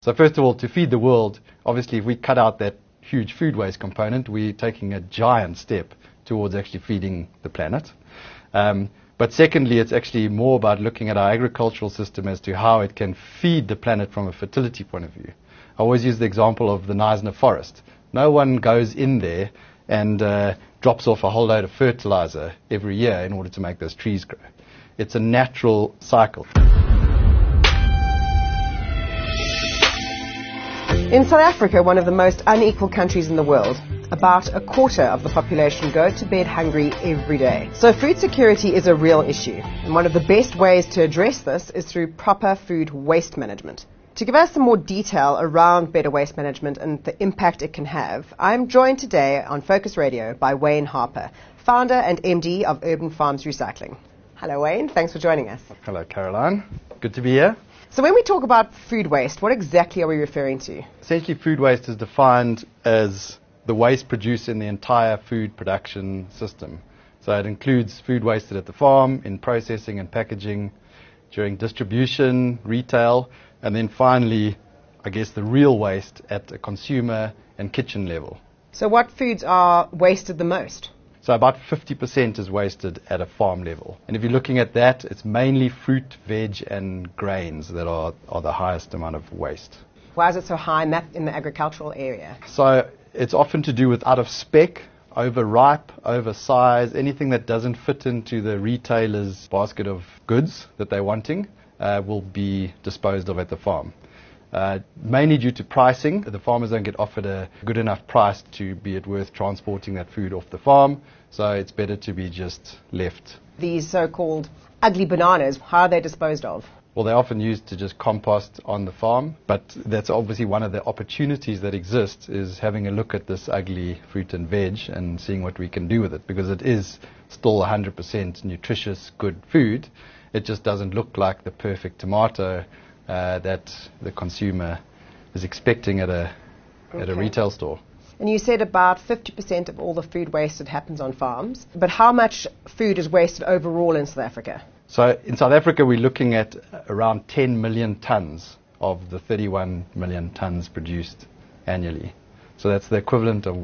So first of all, to feed the world, obviously if we cut out that huge food waste component, we're taking a giant step towards actually feeding the planet. But secondly, it's actually more about looking at our agricultural system as to how it can feed the planet from a fertility point of view. I always use the example of the Knysna forest. No one goes in there and drops off a whole load of fertilizer every year in order to make those trees grow. It's a natural cycle. In South Africa, one of the most unequal countries in the world, about a quarter of the population go to bed hungry every day. So food security is a real issue. And one of the best ways to address this is through proper food waste management. To give us some more detail around better waste management and the impact it can have, I'm joined today on Focus Radio by Wayne Harper, founder and MD of Urban Farms Recycling. Hello Wayne, thanks for joining us. Hello Caroline, good to be here. So when we talk about food waste, what exactly are we referring to? Essentially, food waste is defined as the waste produced in the entire food production system. So it includes food wasted at the farm, in processing and packaging, during distribution, retail, and then finally, I guess, the real waste at a consumer and kitchen level. So what foods are wasted the most? So about 50% is wasted at a farm level. And if you're looking at that, it's mainly fruit, veg, and grains that are the highest amount of waste. Why is it so high in the agricultural area? So it's often to do with out of spec, overripe, oversized, anything that doesn't fit into the retailer's basket of goods that they're wanting will be disposed of at the farm. Mainly due to pricing. The farmers don't get offered a good enough price to be it worth transporting that food off the farm, so it's better to be just left. These so-called ugly bananas, how are they disposed of? Well, they're often used to just compost on the farm, but that's obviously one of the opportunities that exist, is having a look at this ugly fruit and veg and seeing what we can do with it, because it is still 100% nutritious, good food. It just doesn't look like the perfect tomato that the consumer is expecting at a retail store. And you said about 50% of all the food wasted happens on farms, but how much food is wasted overall in South Africa? So in South Africa, we're looking at around 10 million tons of the 31 million tons produced annually. So that's the equivalent of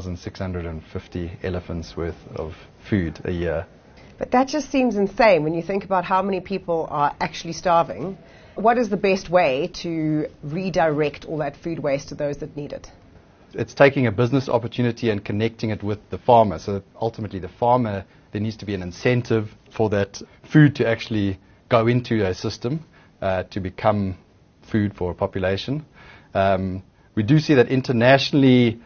1,650 elephants worth of food a year. But that just seems insane when you think about how many people are actually starving. What is the best way to redirect all that food waste to those that need it? It's taking a business opportunity and connecting it with the farmer. So that ultimately the farmer, there needs to be an incentive for that food to actually go into a system to become food for a population. We do see that internationally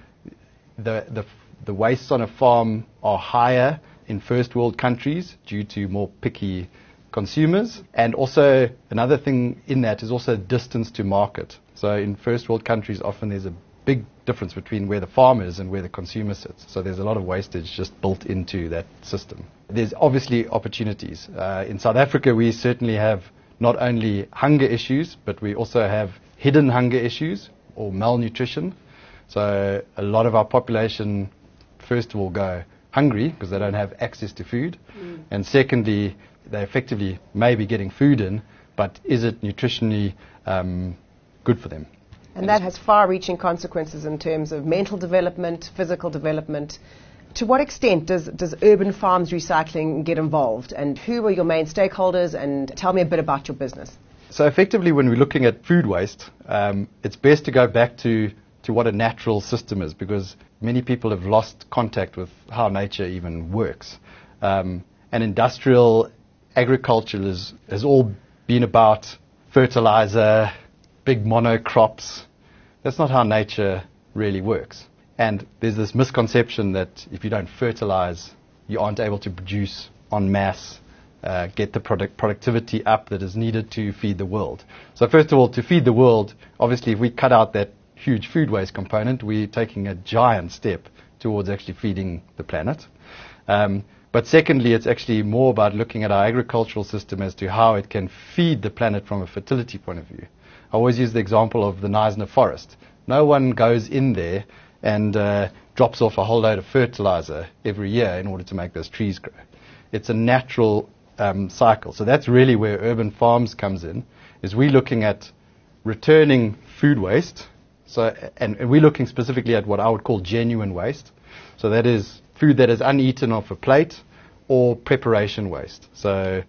the wastes on a farm are higher in first world countries due to more picky consumers. And also another thing in that is also distance to market. So in first world countries, often there's a big difference between where the farm is and where the consumer sits. So there's a lot of wastage just built into that system. There's obviously opportunities. In South Africa, we certainly have not only hunger issues, but we also have hidden hunger issues or malnutrition. So a lot of our population, first of all, go hungry because they don't have access to food. And secondly, they effectively may be getting food in, but is it nutritionally good for them? And that has far-reaching consequences in terms of mental development, physical development. To what extent does Urban Farms Recycling get involved? And who are your main stakeholders? And tell me a bit about your business. So effectively, when we're looking at food waste, it's best to go back to what a natural system is, because many people have lost contact with how nature even works. And industrial agriculture has all been about fertilizer, big monocrops. That's not how nature really works. And there's this misconception that if you don't fertilize, you aren't able to produce en masse, get the productivity up that is needed to feed the world. So first of all, to feed the world, obviously if we cut out that huge food waste component, we're taking a giant step towards actually feeding the planet. But secondly, it's actually more about looking at our agricultural system as to how it can feed the planet from a fertility point of view. I always use the example of the Knysna forest. No one goes in there and drops off a whole load of fertilizer every year in order to make those trees grow. It's a natural cycle. So that's really where Urban Farms comes in, is we're looking at returning food waste. So, and we're looking specifically at what I would call genuine waste. So that is food that is uneaten off a plate or preparation waste. So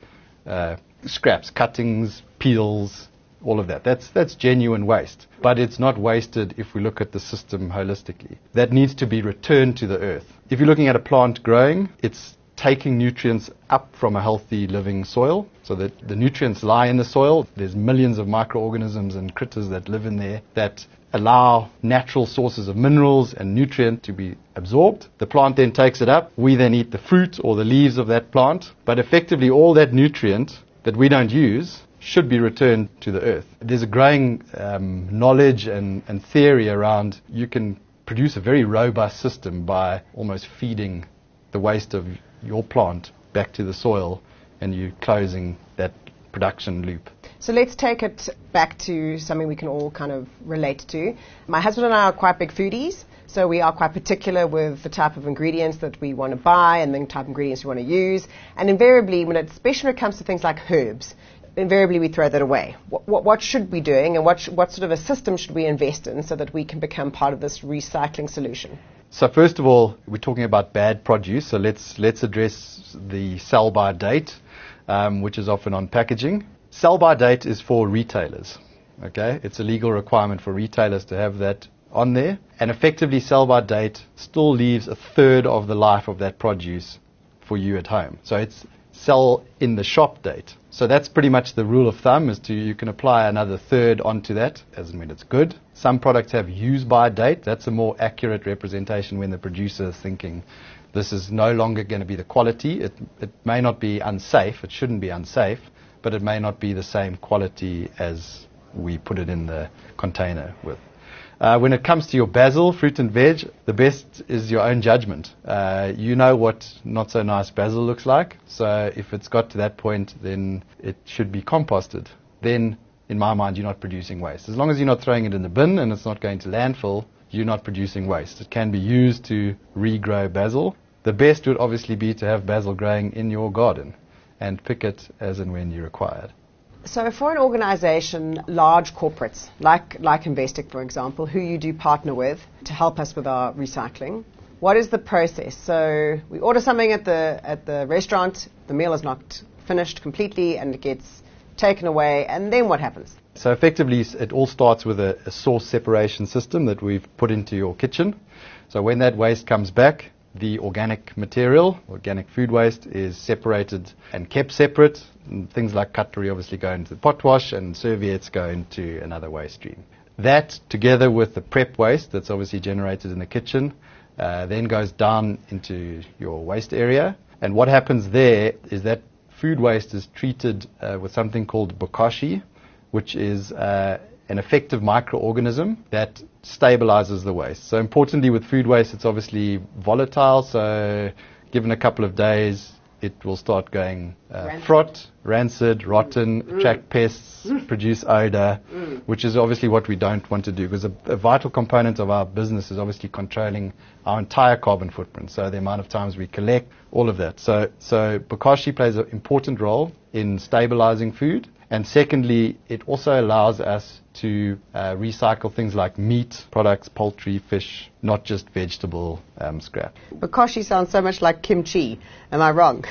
scraps, cuttings, peels, all of that. That's genuine waste. But it's not wasted if we look at the system holistically. That needs to be returned to the earth. If you're looking at a plant growing, it's taking nutrients up from a healthy living soil, so that the nutrients lie in the soil. There's millions of microorganisms and critters that live in there that allow natural sources of minerals and nutrient to be absorbed. The plant then takes it up. We then eat the fruit or the leaves of that plant. But effectively all that nutrient that we don't use should be returned to the earth. There's a growing knowledge and theory around you can produce a very robust system by almost feeding the waste of your plant back to the soil, and you're closing that production loop. So let's take it back to something we can all kind of relate to. My husband and I are quite big foodies, so we are quite particular with the type of ingredients that we want to buy and the type of ingredients we want to use. And invariably, especially when it comes to things like herbs, invariably we throw that away. What should we be doing, and what sort of a system should we invest in so that we can become part of this recycling solution? So first of all, we're talking about bad produce, so let's address the sell-by date, which is often on packaging. Sell-by date is for retailers, okay? It's a legal requirement for retailers to have that on there, and effectively sell-by date still leaves a third of the life of that produce for you at home. So it's sell in the shop date. So that's pretty much the rule of thumb, is you can apply another third onto that as and when it's good. Some products have use by date. That's a more accurate representation when the producer is thinking this is no longer going to be the quality. It may not be unsafe. It shouldn't be unsafe, but it may not be the same quality as we put it in the container with. When it comes to your basil, fruit and veg, the best is your own judgment. You know what not so nice basil looks like. So if it's got to that point, then it should be composted. Then, in my mind, you're not producing waste. As long as you're not throwing it in the bin and it's not going to landfill, you're not producing waste. It can be used to regrow basil. The best would obviously be to have basil growing in your garden and pick it as and when you require it. So for an organization, large corporates, like Investec, for example, who you do partner with to help us with our recycling, what is the process? So we order something at the restaurant, the meal is not finished completely and it gets taken away, and then what happens? So effectively, it all starts with a source separation system that we've put into your kitchen. So when that waste comes back, the organic material, organic food waste, is separated and kept separate. And things like cutlery obviously go into the pot wash, and serviettes go into another waste stream. That, together with the prep waste that's obviously generated in the kitchen, then goes down into your waste area. And what happens there is that food waste is treated with something called bokashi, which is an effective microorganism that stabilizes the waste. So importantly with food waste, it's obviously volatile, so given a couple of days, it will start going fraught, rancid, rotten, attract pests, produce odor, which is obviously what we don't want to do, because a vital component of our business is obviously controlling our entire carbon footprint, so the amount of times we collect, all of that. So bokashi plays an important role in stabilizing food. And secondly, it also allows us to recycle things like meat products, poultry, fish, not just vegetable scrap. Bokashi sounds so much like kimchi. Am I wrong?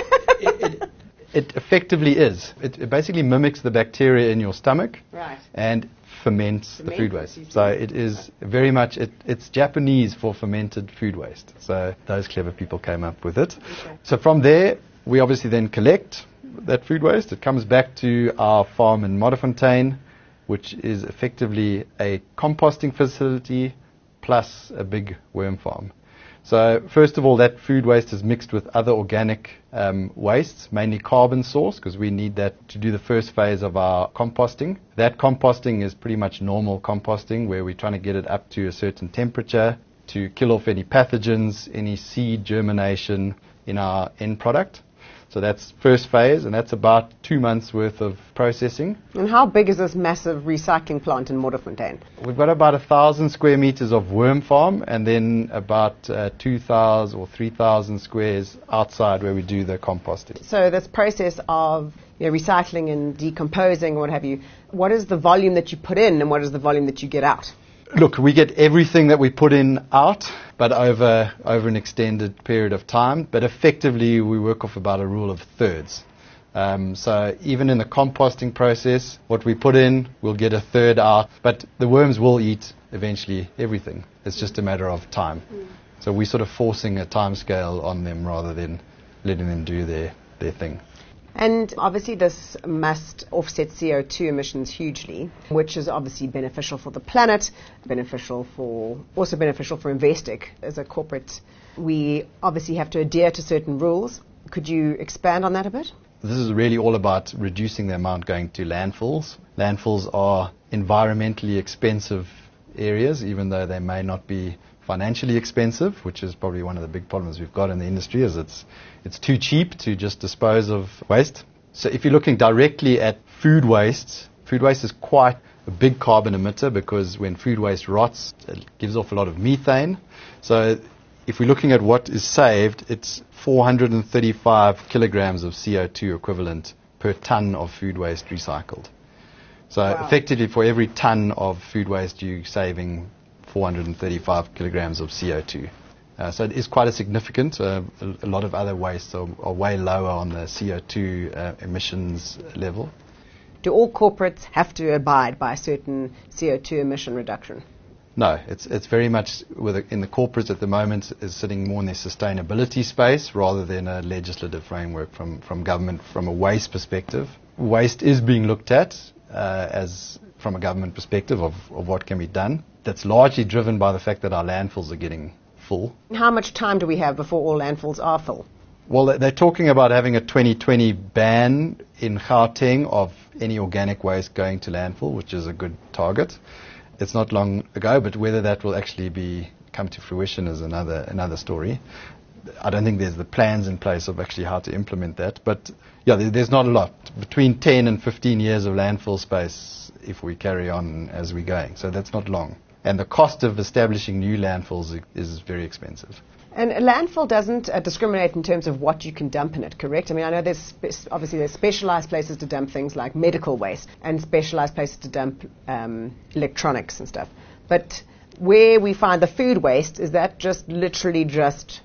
It effectively is. It basically mimics the bacteria in your stomach, right, and ferments the food waste. So it is very much, it's Japanese for fermented food waste. So those clever people came up with it. Okay. So from there, we obviously then collect that food waste. It comes back to our farm in Modderfontein, which is effectively a composting facility plus a big worm farm. So first of all, that food waste is mixed with other organic wastes, mainly carbon source, because we need that to do the first phase of our composting. That composting is pretty much normal composting, where we're trying to get it up to a certain temperature to kill off any pathogens, any seed germination in our end product. So that's first phase, and that's about 2 months worth of processing. And how big is this massive recycling plant in Modderfontein? We've got about 1,000 square meters of worm farm, and then about 2,000 or 3,000 squares outside where we do the composting. So this process of recycling and decomposing, what have you, what is the volume that you put in and what is the volume that you get out? Look, we get everything that we put in out, but over an extended period of time. But effectively, we work off about a rule of thirds. So even in the composting process, what we put in, we'll get a third out. But the worms will eat eventually everything. It's just a matter of time. So we're sort of forcing a time scale on them rather than letting them do their thing. And obviously this must offset CO2 emissions hugely, which is obviously beneficial for the planet, also beneficial for Investec as a corporate. We obviously have to adhere to certain rules. Could you expand on that a bit? This is really all about reducing the amount going to landfills. Landfills are environmentally expensive areas, even though they may not be financially expensive, which is probably one of the big problems we've got in the industry, is it's too cheap to just dispose of waste. So if you're looking directly at food waste is quite a big carbon emitter because when food waste rots, it gives off a lot of methane. So if we're looking at what is saved, it's 435 kilograms of CO2 equivalent per ton of food waste recycled. So effectively for every ton of food waste, you're saving 435 kilograms of CO2. So it is quite a significant. A lot of other wastes are way lower on the CO2 emissions level. Do all corporates have to abide by a certain CO2 emission reduction? No, it's very much in the corporates at the moment is sitting more in their sustainability space rather than a legislative framework from government from a waste perspective. Waste is being looked at as from a government perspective of what can be done. That's largely driven by the fact that our landfills are getting full. How much time do we have before all landfills are full? Well, they're talking about having a 2020 ban in Gauteng of any organic waste going to landfill, which is a good target. It's not long ago, but whether that will actually come to fruition is another story. I don't think there's the plans in place of actually how to implement that. But yeah, there's not a lot. Between 10 and 15 years of landfill space if we carry on as we're going. So that's not long. And the cost of establishing new landfills is very expensive. And a landfill doesn't discriminate in terms of what you can dump in it, correct? I mean, I know there's specialized places to dump things like medical waste and specialized places to dump electronics and stuff. But where we find the food waste, is that just literally just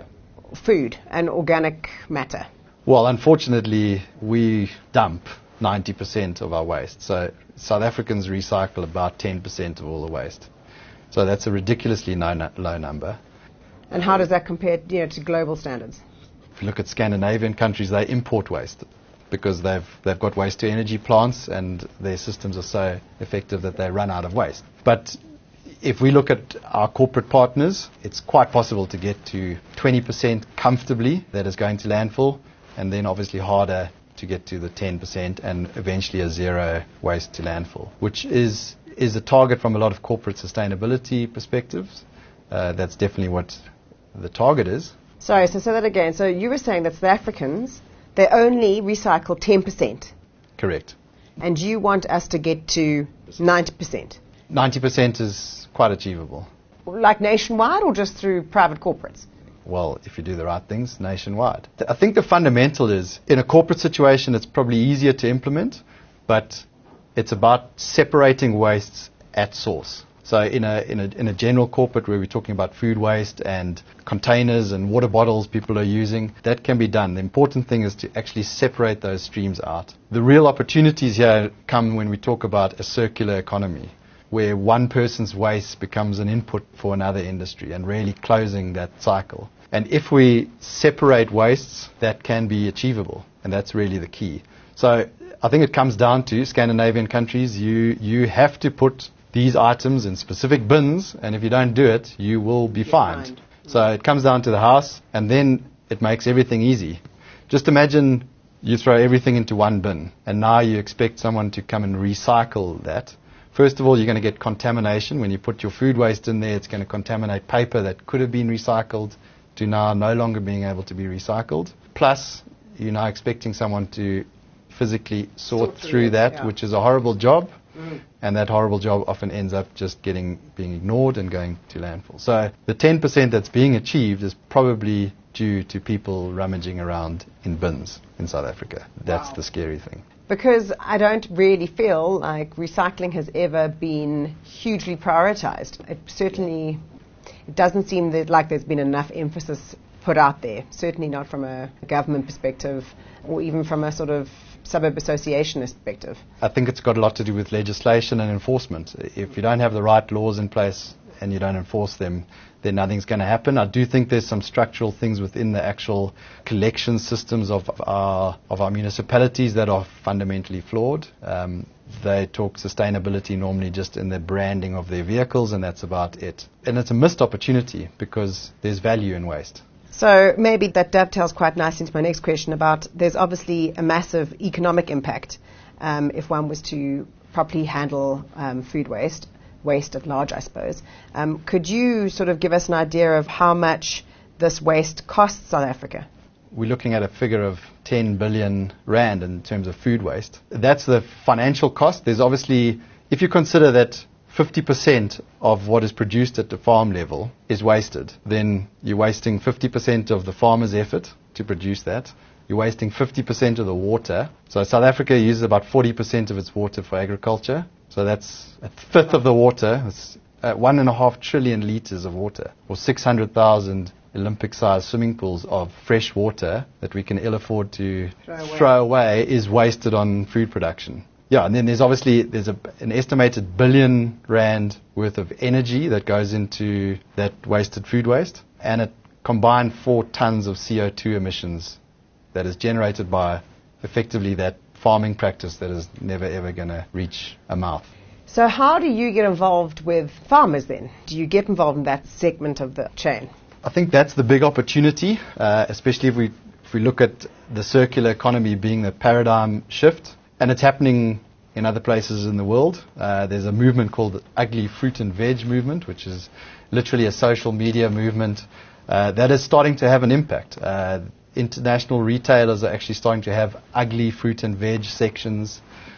food and organic matter? Well, unfortunately, we dump 90% of our waste. So South Africans recycle about 10% of all the waste. So that's a ridiculously low number. And how does that compare to global standards? If you look at Scandinavian countries, they import waste because they've got waste-to-energy plants and their systems are so effective that they run out of waste. But if we look at our corporate partners, it's quite possible to get to 20% comfortably that is going to landfill, and then obviously harder to get to the 10% and eventually a zero waste to landfill, which is a target from a lot of corporate sustainability perspectives. That's definitely what the target is. Sorry, so say that again. So you were saying that South Africans, they only recycle 10%. Correct. And you want us to get to 90%? 90% is quite achievable. Like nationwide or just through private corporates? Well, if you do the right things, nationwide. I think the fundamental is, in a corporate situation, it's probably easier to implement, but it's about separating wastes at source. So in a general corporate where we're talking about food waste and containers and water bottles people are using, that can be done. The important thing is to actually separate those streams out. The real opportunities here come when we talk about a circular economy, where one person's waste becomes an input for another industry and really closing that cycle. And if we separate wastes, that can be achievable, and that's really the key. So I think it comes down to Scandinavian countries. You have to put these items in specific bins, and if you don't do it, you will be fined. So it comes down to the house, and then it makes everything easy. Just imagine you throw everything into one bin, and now you expect someone to come and recycle that. First of all, you're going to get contamination. When you put your food waste in there, it's going to contaminate paper that could have been recycled to now no longer being able to be recycled. Plus, you're now expecting someone to physically sort through that, which is a horrible job. And that horrible job often ends up just being ignored and going to landfill. So the 10% that's being achieved is probably due to people rummaging around in bins in South Africa. That's the scary thing. Because I don't really feel like recycling has ever been hugely prioritized. It doesn't seem like there's been enough emphasis put out there, certainly not from a government perspective or even from a sort of suburb association perspective. I think it's got a lot to do with legislation and enforcement. If you don't have the right laws in place and you don't enforce them, then nothing's going to happen. I do think there's some structural things within the actual collection systems of our municipalities that are fundamentally flawed. They talk sustainability normally just in the branding of their vehicles, and that's about it. And it's a missed opportunity because there's value in waste. So maybe that dovetails quite nicely into my next question about there's obviously a massive economic impact if one was to properly handle food waste at large, I suppose. Could you sort of give us an idea of how much this waste costs South Africa? We're looking at a figure of 10 billion rand in terms of food waste. That's the financial cost. There's obviously, if you consider that 50% of what is produced at the farm level is wasted, then you're wasting 50% of the farmer's effort to produce that. You're wasting 50% of the water. So South Africa uses about 40% of its water for agriculture. So that's a fifth of the water. It's 1.5 trillion litres of water, or 600,000 Olympic-sized swimming pools of fresh water that we can ill afford to throw away is wasted on food production. Yeah, and then there's an estimated billion rand worth of energy that goes into that wasted food waste, and a combined 4 tons of CO2 emissions that is generated by effectively that farming practice that is never ever going to reach a mouth. So how do you get involved with farmers then? Do you get involved in that segment of the chain? I think that's the big opportunity, especially if we look at the circular economy being the paradigm shift. And it's happening in other places in the world. There's a movement called the Ugly Fruit and Veg movement, which is literally a social media movement that is starting to have an impact. International retailers are actually starting to have ugly fruit and veg sections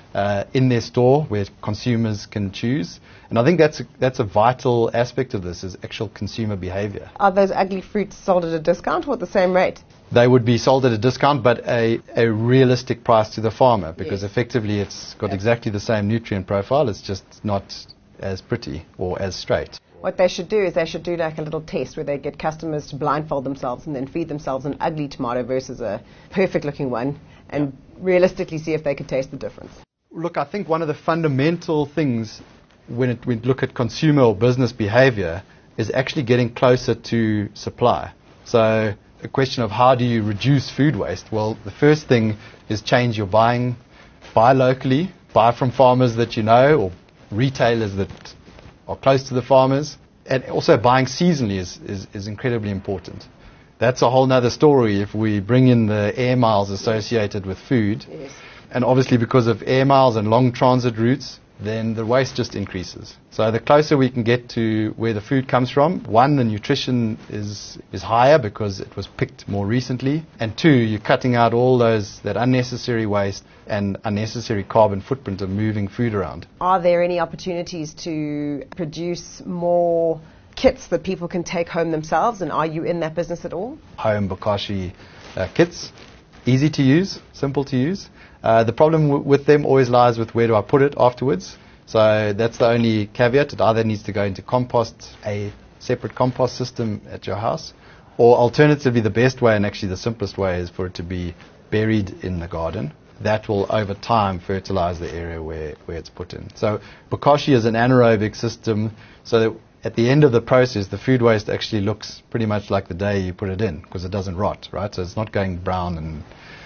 in their store where consumers can choose. And I think that's a vital aspect of this, is actual consumer behavior. Are those ugly fruits sold at a discount or at the same rate? They would be sold at a discount, but a realistic price to the farmer, because effectively it's got exactly the same nutrient profile. It's just not as pretty or as straight. What they should do is they should do like a little test where they get customers to blindfold themselves and then feed themselves an ugly tomato versus a perfect-looking one, and realistically see if they could taste the difference. Look, I think one of the fundamental things when we look at consumer or business behavior is actually getting closer to supply. So a question of how do you reduce food waste? Well, the first thing is change your buying. Buy locally, buy from farmers that you know or retailers that are close to the farmers. And also buying seasonally is incredibly important. That's a whole nother story if we bring in the air miles associated with food. Yes. And obviously because of air miles and long transit routes, then the waste just increases. So the closer we can get to where the food comes from, one, the nutrition is higher because it was picked more recently, and two, you're cutting out all that unnecessary waste and unnecessary carbon footprint of moving food around. Are there any opportunities to produce more kits that people can take home themselves, and are you in that business at all? Home Bokashi kits, easy to use, simple to use. The problem with them always lies with where do I put it afterwards. So that's the only caveat. It either needs to go into compost, a separate compost system at your house, or alternatively the best way and actually the simplest way is for it to be buried in the garden. That will over time fertilize the area where it's put in. So Bokashi is an anaerobic system, so that at the end of the process the food waste actually looks pretty much like the day you put it in because it doesn't rot, right? So it's not going brown and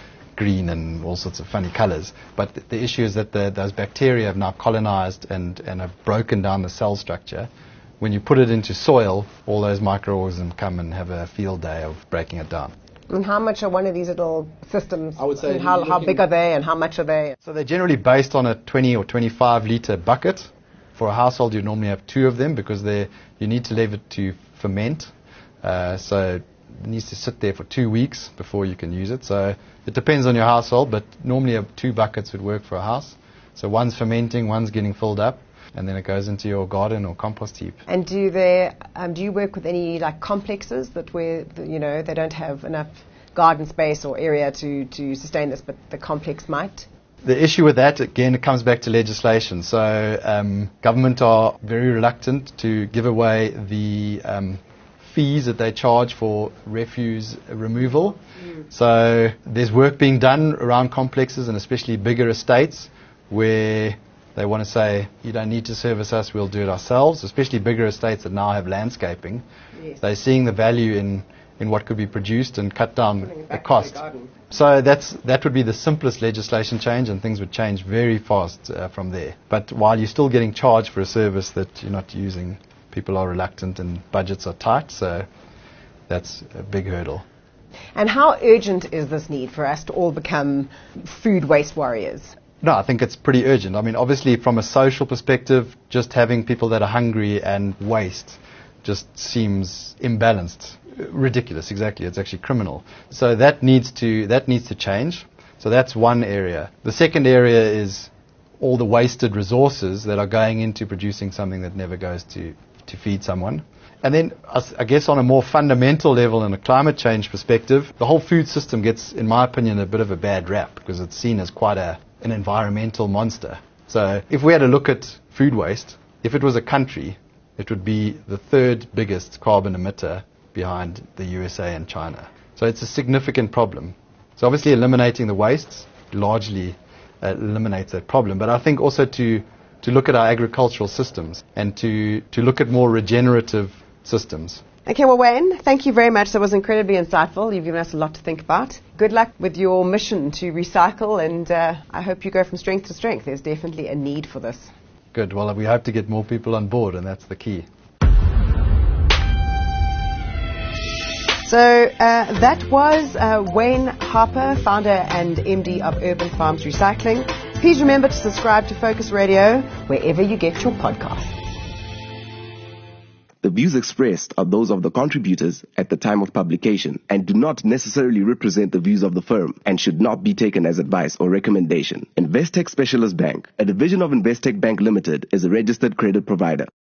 green and all sorts of funny colors. But the issue is that those bacteria have now colonized and have broken down the cell structure. When you put it into soil, all those microorganisms come and have a field day of breaking it down. And how much are one of these little systems? I would say and how big are they and how much are they? So they're generally based on a 20 or 25 litre bucket. For a household, you normally have 2 of them because you need to leave it to ferment. So it needs to sit there for 2 weeks before you can use it. So it depends on your household, but normally 2 buckets would work for a house. So one's fermenting, one's getting filled up, and then it goes into your garden or compost heap. And do you work with any like complexes that where they don't have enough garden space or area to sustain this, but the complex might? The issue with that, again, it comes back to legislation. So government are very reluctant to give away the fees that they charge for refuse removal. So there's work being done around complexes and especially bigger estates where they want to say, you don't need to service us, we'll do it ourselves, especially bigger estates that now have landscaping. Yes. They're seeing the value in what could be produced and cut down the cost. So that would be the simplest legislation change, and things would change very fast from there. But while you're still getting charged for a service that you're not using, people are reluctant and budgets are tight, so that's a big hurdle. And how urgent is this need for us to all become food waste warriors? No, I think it's pretty urgent. I mean, obviously from a social perspective, just having people that are hungry and waste just seems imbalanced. Ridiculous, exactly. It's actually criminal. So that needs to change. So that's one area. The second area is all the wasted resources that are going into producing something that never goes to feed someone. And then I guess on a more fundamental level in a climate change perspective, the whole food system gets, in my opinion, a bit of a bad rap because it's seen as quite an environmental monster. So if we had a look at food waste, if it was a country, it would be the third biggest carbon emitter behind the USA and China. So it's a significant problem. So obviously eliminating the wastes largely eliminates that problem. But I think also to look at our agricultural systems and to look at more regenerative systems. Okay, well, Wayne, thank you very much. That was incredibly insightful. You've given us a lot to think about. Good luck with your mission to recycle, and I hope you go from strength to strength. There's definitely a need for this. Good. Well, we hope to get more people on board, and that's the key. So that was Wayne Harper, founder and MD of Urban Farms Recycling. Please remember to subscribe to Focus Radio wherever you get your podcasts. The views expressed are those of the contributors at the time of publication and do not necessarily represent the views of the firm and should not be taken as advice or recommendation. Investec Specialist Bank, a division of Investec Bank Limited, is a registered credit provider.